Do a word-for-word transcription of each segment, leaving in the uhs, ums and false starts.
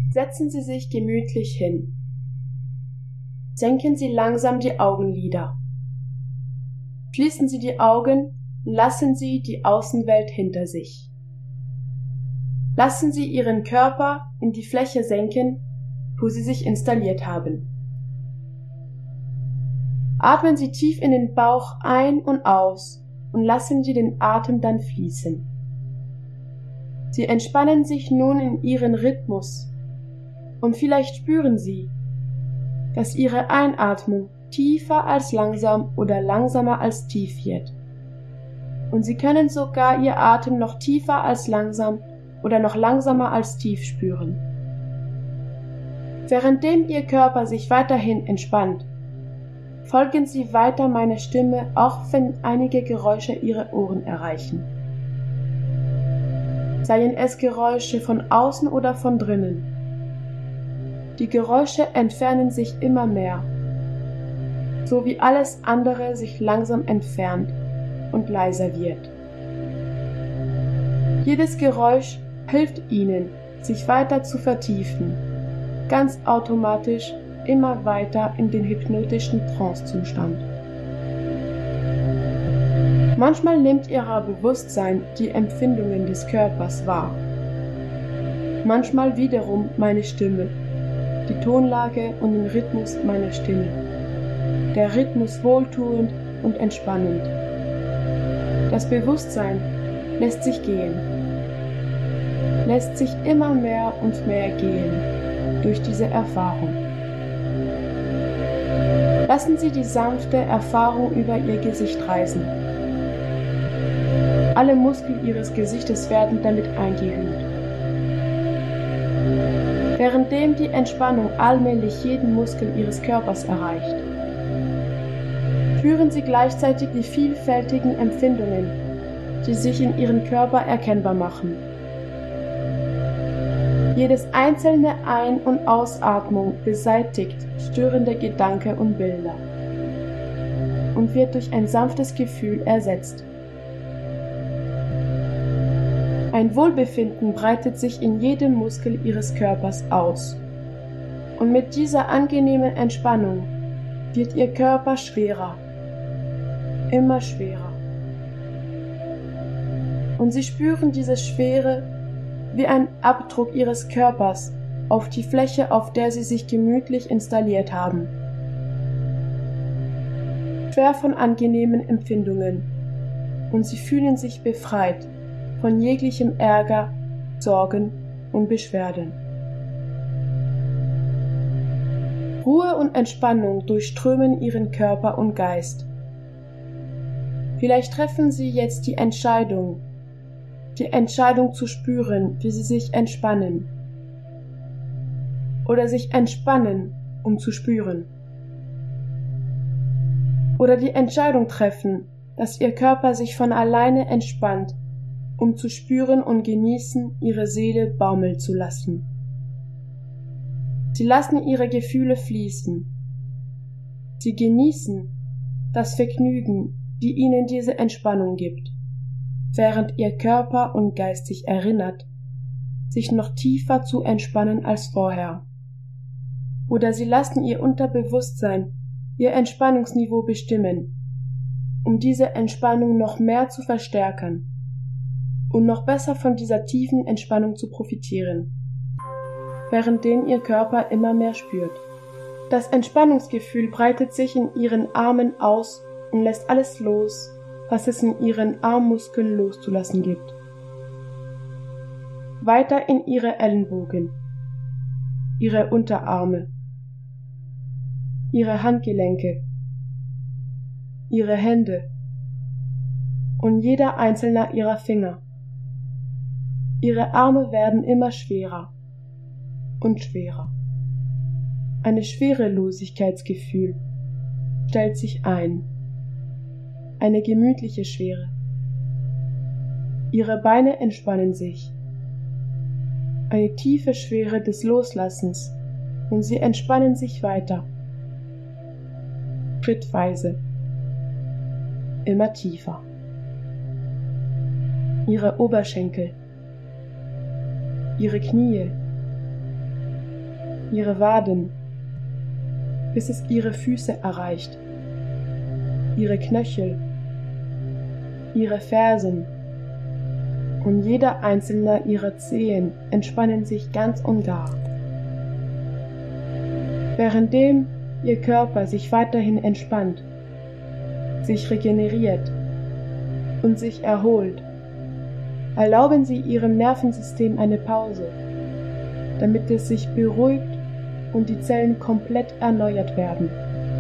Setzen Sie sich gemütlich hin. Senken Sie langsam die Augenlider. Schließen Sie die Augen und lassen Sie die Außenwelt hinter sich. Lassen Sie Ihren Körper in die Fläche senken, wo Sie sich installiert haben. Atmen Sie tief in den Bauch ein und aus und lassen Sie den Atem dann fließen. Sie entspannen sich nun in Ihren Rhythmus und vielleicht spüren Sie, dass Ihre Einatmung tiefer als langsam oder langsamer als tief wird. Und Sie können sogar Ihr Atem noch tiefer als langsam oder noch langsamer als tief spüren. Währenddem Ihr Körper sich weiterhin entspannt, folgen Sie weiter meiner Stimme, auch wenn einige Geräusche Ihre Ohren erreichen. Seien es Geräusche von außen oder von drinnen. Die Geräusche entfernen sich immer mehr, so wie alles andere sich langsam entfernt und leiser wird. Jedes Geräusch hilft Ihnen, sich weiter zu vertiefen, ganz automatisch immer weiter in den hypnotischen Trancezustand. Manchmal nimmt Ihr Bewusstsein die Empfindungen des Körpers wahr. Manchmal wiederum meine Stimme, die Tonlage und den Rhythmus meiner Stimme. Der Rhythmus wohltuend und entspannend. Das Bewusstsein lässt sich gehen, lässt sich immer mehr und mehr gehen durch diese Erfahrung. Lassen Sie die sanfte Erfahrung über Ihr Gesicht reisen. Alle Muskeln Ihres Gesichtes werden damit eingehüllt. Währenddem die Entspannung allmählich jeden Muskel Ihres Körpers erreicht, spüren Sie gleichzeitig die vielfältigen Empfindungen, die sich in Ihrem Körper erkennbar machen. Jedes einzelne Ein- und Ausatmung beseitigt störende Gedanken und Bilder und wird durch ein sanftes Gefühl ersetzt. Ein Wohlbefinden breitet sich in jedem Muskel Ihres Körpers aus. Und mit dieser angenehmen Entspannung wird Ihr Körper schwerer, immer schwerer. Und Sie spüren diese Schwere wie ein Abdruck Ihres Körpers auf die Fläche, auf der Sie sich gemütlich installiert haben. Schwer von angenehmen Empfindungen. Und Sie fühlen sich befreit von jeglichem Ärger, Sorgen und Beschwerden. Ruhe und Entspannung durchströmen Ihren Körper und Geist. Vielleicht treffen Sie jetzt die Entscheidung, die Entscheidung zu spüren, wie Sie sich entspannen. Oder sich entspannen, um zu spüren. Oder die Entscheidung treffen, dass Ihr Körper sich von alleine entspannt, um zu spüren und genießen, Ihre Seele baumeln zu lassen. Sie lassen Ihre Gefühle fließen. Sie genießen das Vergnügen, die Ihnen diese Entspannung gibt, während Ihr Körper und Geist sich erinnert, sich noch tiefer zu entspannen als vorher. Oder Sie lassen Ihr Unterbewusstsein Ihr Entspannungsniveau bestimmen, um diese Entspannung noch mehr zu verstärken und noch besser von dieser tiefen Entspannung zu profitieren, währenddem Ihr Körper immer mehr spürt. Das Entspannungsgefühl breitet sich in Ihren Armen aus und lässt alles los, was es in Ihren Armmuskeln loszulassen gibt. Weiter in Ihre Ellenbogen, Ihre Unterarme, Ihre Handgelenke, Ihre Hände und jeder einzelne Ihrer Finger. Ihre Arme werden immer schwerer und schwerer. Ein Schwerelosigkeitsgefühl stellt sich ein. Eine gemütliche Schwere. Ihre Beine entspannen sich. Eine tiefe Schwere des Loslassens und sie entspannen sich weiter. Schrittweise. Immer tiefer. Ihre Oberschenkel. Ihre Knie, ihre Waden, bis es ihre Füße erreicht, ihre Knöchel, ihre Fersen, und jeder einzelne ihrer Zehen entspannen sich ganz und gar. Währenddem ihr Körper sich weiterhin entspannt, sich regeneriert und sich erholt, erlauben Sie Ihrem Nervensystem eine Pause, damit es sich beruhigt und die Zellen komplett erneuert werden.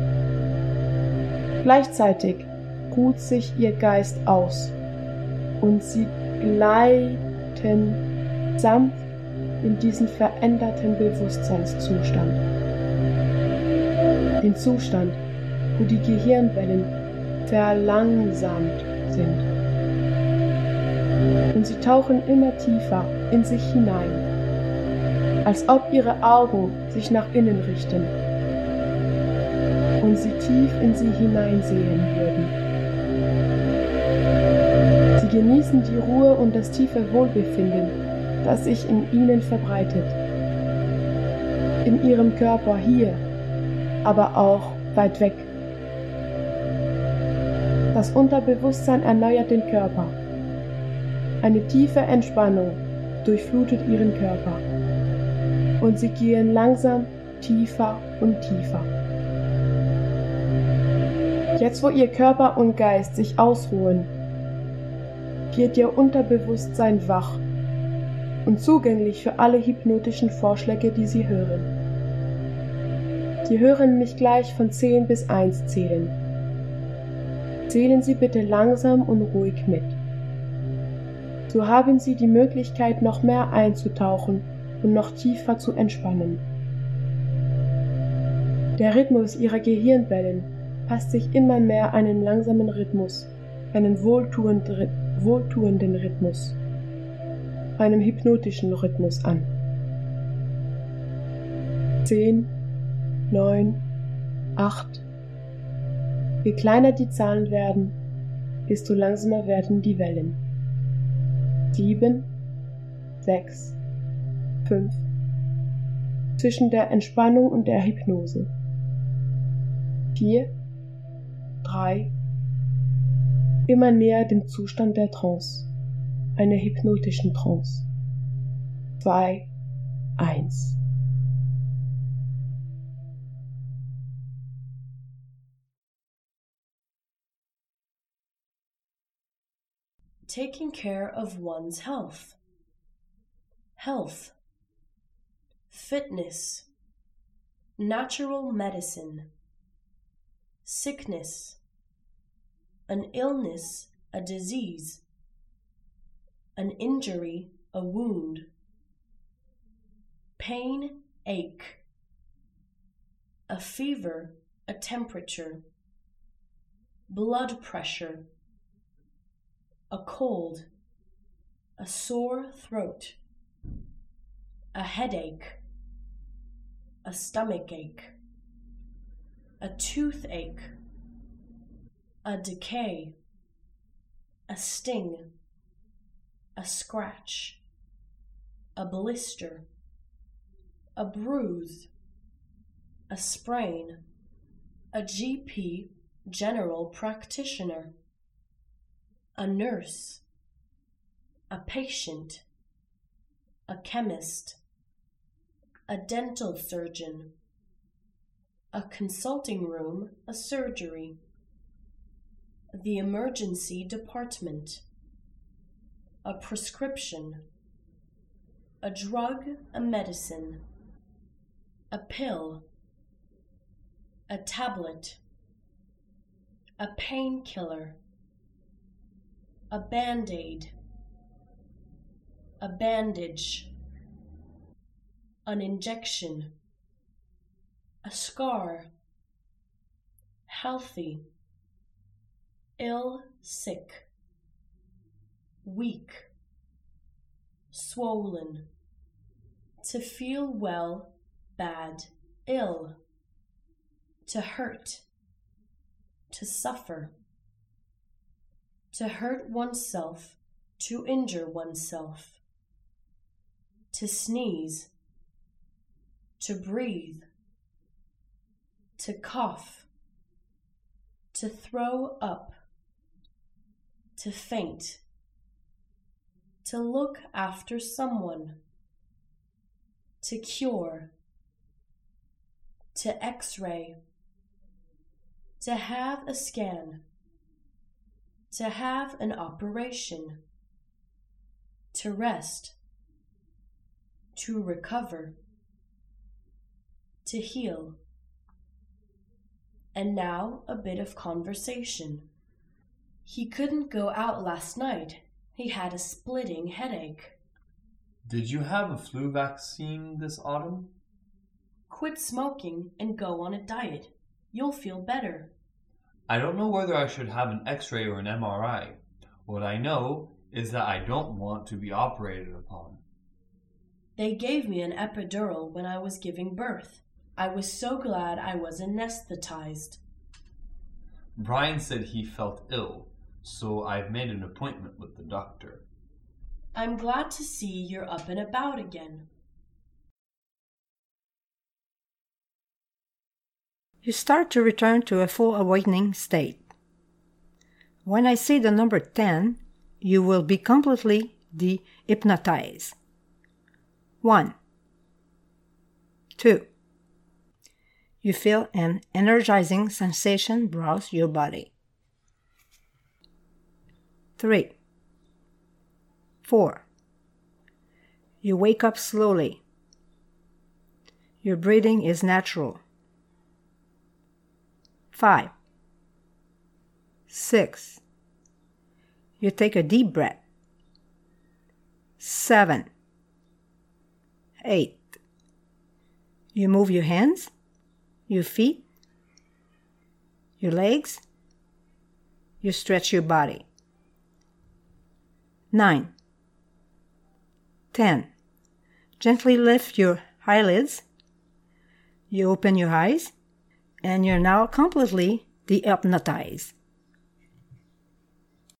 Gleichzeitig ruht sich Ihr Geist aus und Sie gleiten sanft in diesen veränderten Bewusstseinszustand. Den Zustand, wo die Gehirnwellen verlangsamt sind. Und sie tauchen immer tiefer in sich hinein, als ob ihre Augen sich nach innen richten und sie tief in sie hineinsehen würden. Sie genießen die Ruhe und das tiefe Wohlbefinden, das sich in ihnen verbreitet. In ihrem Körper hier, aber auch weit weg. Das Unterbewusstsein erneuert den Körper. Eine tiefe Entspannung durchflutet ihren Körper. Und sie gehen langsam tiefer und tiefer. Jetzt, wo ihr Körper und Geist sich ausruhen, wird ihr Unterbewusstsein wach und zugänglich für alle hypnotischen Vorschläge, die Sie hören. Sie hören mich gleich von zehn bis eins zählen. Zählen Sie bitte langsam und ruhig mit. So haben Sie die Möglichkeit, noch mehr einzutauchen und noch tiefer zu entspannen. Der Rhythmus Ihrer Gehirnwellen passt sich immer mehr einen langsamen Rhythmus, einen wohltuenden, wohltuenden Rhythmus, einem hypnotischen Rhythmus an. Zehn, neun, acht. Je kleiner die Zahlen werden, desto langsamer werden die Wellen. Sieben, sechs, fünf. Zwischen der Entspannung und der Hypnose. Vier, drei. Immer näher dem Zustand der Trance, einer hypnotischen Trance. Zwei, eins. Taking care of one's health. Health. Fitness. Natural medicine. Sickness. An illness, a disease. An injury, a wound. Pain, ache. A fever, a temperature. Blood pressure. A cold, a sore throat, a headache, a stomachache, a toothache, a decay, a sting, a scratch, a blister, a bruise, a sprain, a G P, general practitioner, a nurse, a patient, a chemist, a dental surgeon, a consulting room, a surgery, the emergency department, a prescription, a drug, a medicine, a pill, a tablet, a painkiller, a band-aid, a bandage, an injection, a scar, healthy, ill, sick, weak, swollen, to feel well, bad, ill, to hurt, to suffer, to hurt oneself, to injure oneself, to sneeze, to breathe, to cough, to throw up, to faint, to look after someone, to cure, to x-ray, to have a scan, to have an operation, to rest, to recover, to heal. And now a bit of conversation. He couldn't go out last night. He had a splitting headache. Did you have a flu vaccine this autumn? Quit smoking and go on a diet. You'll feel better. I don't know whether I should have an x-ray or an M R I. What I know is that I don't want to be operated upon. They gave me an epidural when I was giving birth. I was so glad I was anesthetized. Brian said he felt ill, so I've made an appointment with the doctor. I'm glad to see you're up and about again. You start to return to a full awakening state. When I say the number ten, you will be completely de-hypnotized. One. Two. You feel an energizing sensation browse your body. Three. Four. You wake up slowly. Your breathing is natural. Five. Six. You take a deep breath. Seven. Eight. You move your hands, your feet, your legs. You stretch your body. Nine. Ten. Gently lift your eyelids. You open your eyes, and you're now completely de-hypnotized.